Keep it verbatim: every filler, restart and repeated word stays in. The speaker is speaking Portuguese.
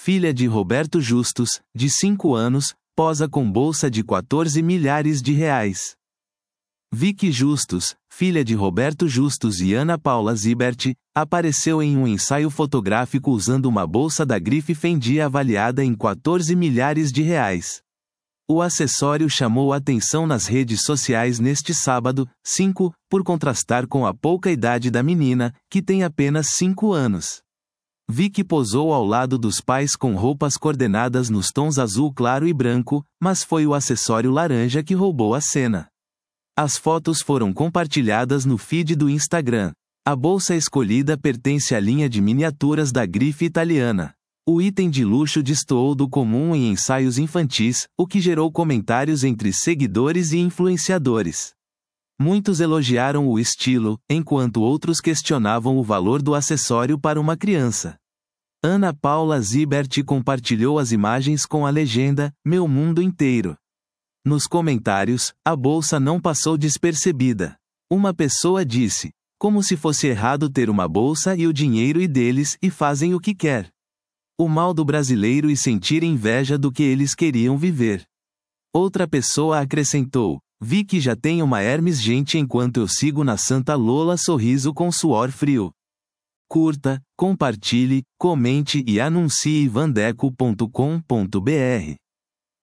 filha de Roberto Justus, de cinco anos, posa com bolsa de quatorze milhares de reais. Vicky Justus, filha de Roberto Justus e Ana Paula Zibert, apareceu em um ensaio fotográfico usando uma bolsa da grife Fendi avaliada em quatorze milhares de reais. O acessório chamou atenção nas redes sociais neste sábado, cinco, por contrastar com a pouca idade da menina, que tem apenas cinco anos. Vicky posou ao lado dos pais com roupas coordenadas nos tons azul claro e branco, mas foi o acessório laranja que roubou a cena. As fotos foram compartilhadas no feed do Instagram. A bolsa escolhida pertence à linha de miniaturas da grife italiana. O item de luxo destoou do comum em ensaios infantis, o que gerou comentários entre seguidores e influenciadores. Muitos elogiaram o estilo, enquanto outros questionavam o valor do acessório para uma criança. Ana Paula Zibert compartilhou as imagens com a legenda, "Meu mundo inteiro". Nos comentários, a bolsa não passou despercebida. Uma pessoa disse: "Como se fosse errado ter uma bolsa e o dinheiro e deles e fazem o que quer. O mal do brasileiro e sentir inveja do que eles queriam viver". Outra pessoa acrescentou: "Vi que já tem uma Hermes gente enquanto eu sigo na Santa Lola sorriso com suor frio". Curta, compartilhe, comente e anuncie vandeco ponto com ponto br.